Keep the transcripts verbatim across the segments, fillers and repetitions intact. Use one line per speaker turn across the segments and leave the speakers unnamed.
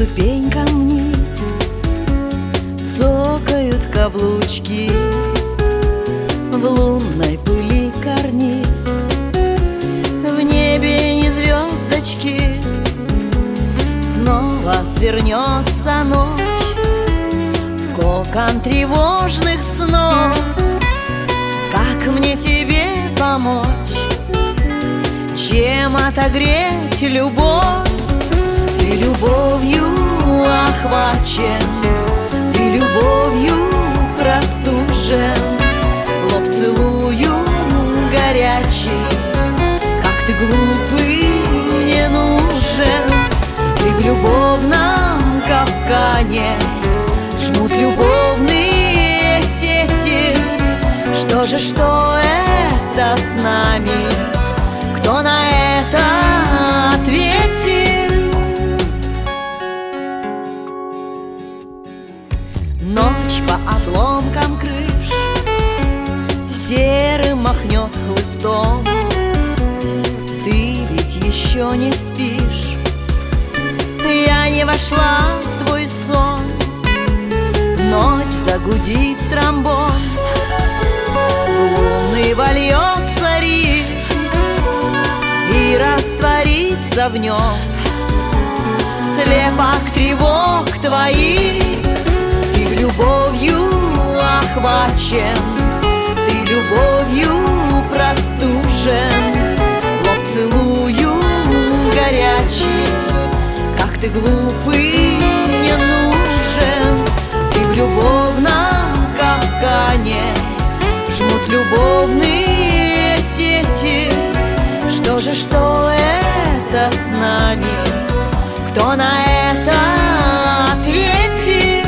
ступенькам вниз цокают каблучки, в лунной пыли карниз, в небе не звездочки. Снова свернется ночь в кокон тревожных снов. Как мне тебе помочь? Чем отогреть любовь? Ты любовью охвачен, ты любовью простужен. Лоб целую горячий, как ты глупый мне нужен. Ты в любовном капкане, жмут любовные сети. Что же, что это с нами? Кто на это ответит? Ночь по обломкам крыш серым махнет хлыстом. Ты ведь еще не спишь, я не вошла в твой сон. Ночь загудит в тромбон, в лунный вольется риф и растворится в нем слепок тревог твоих. Ты любовью охвачен, ты любовью простужен. Лоб целую горячий, как ты глупый мне нужен. Ты в любовном капкане, жмут любовные сети. Что же, что это с нами? Кто на это ответит?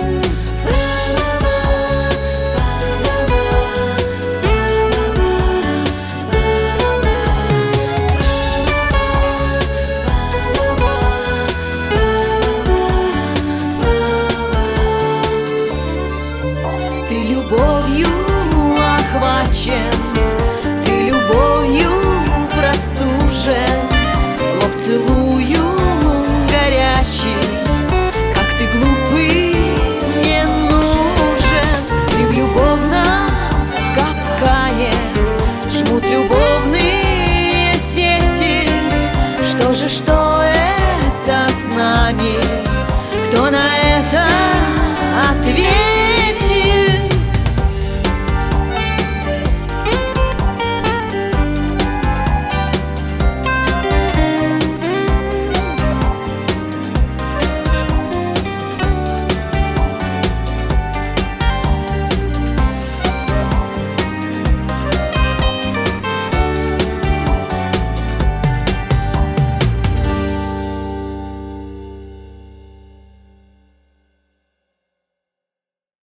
Ты любовью охвачен, ты любовью простужен. Лоб целую горячий, как ты глупый мне нужен. Ты в любовном капкане, жмут любовные сети. Что же, что